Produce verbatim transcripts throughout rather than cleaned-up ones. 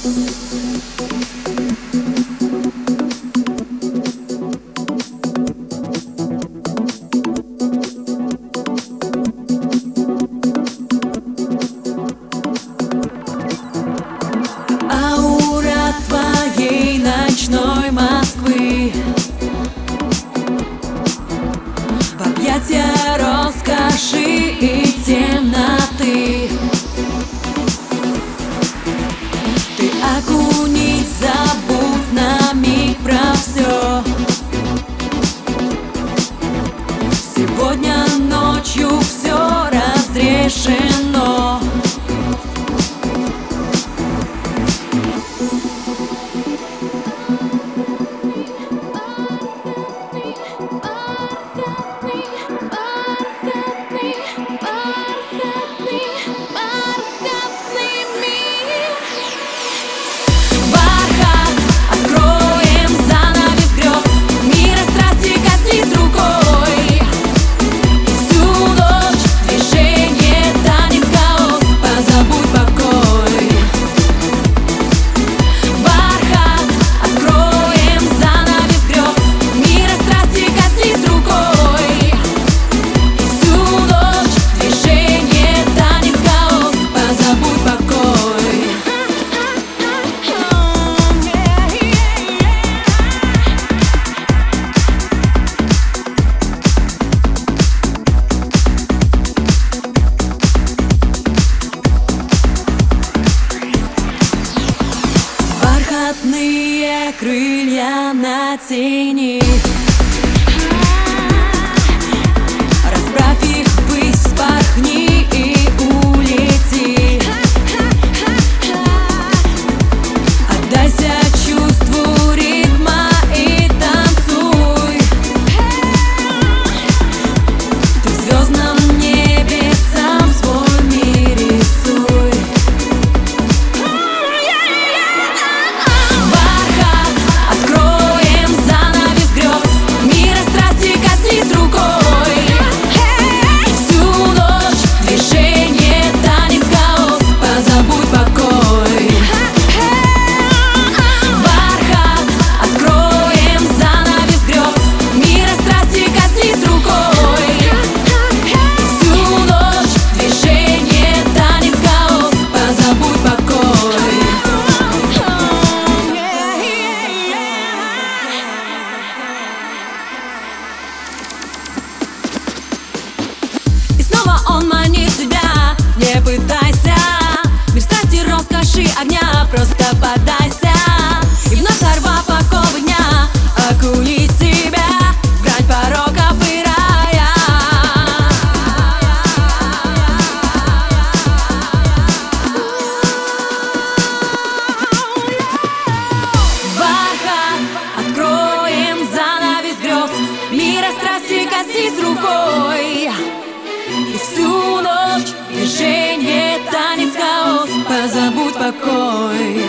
Аура твоей ночной Москвы, в объятия роскоши и темноты. Ты окунись, забудь на миг про все. Сегодня ночью все разрешено. Бархатные крылья на тени, расправь их ввысь, вспорхни и улети. Отдайся чувству ритма и танцуй. Ты в звездном небе сам свой мир рисуй. Он манит тебя, не пытайся. Мир страсти, роскоши, огня, просто поддайся. И вновь сорвав оковы дня, окуни себя в грань пороков и рая. Бархат, откроем занавес грез, мира страсти коснись рукой. И всю ночь движение, танец, хаос, позабудь покой.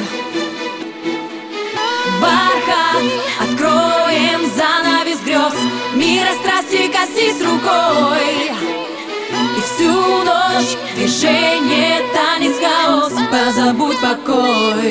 Бархат, откроем занавес грез, мира страсти коснись рукой. И всю ночь движение, танец, хаос, позабудь покой.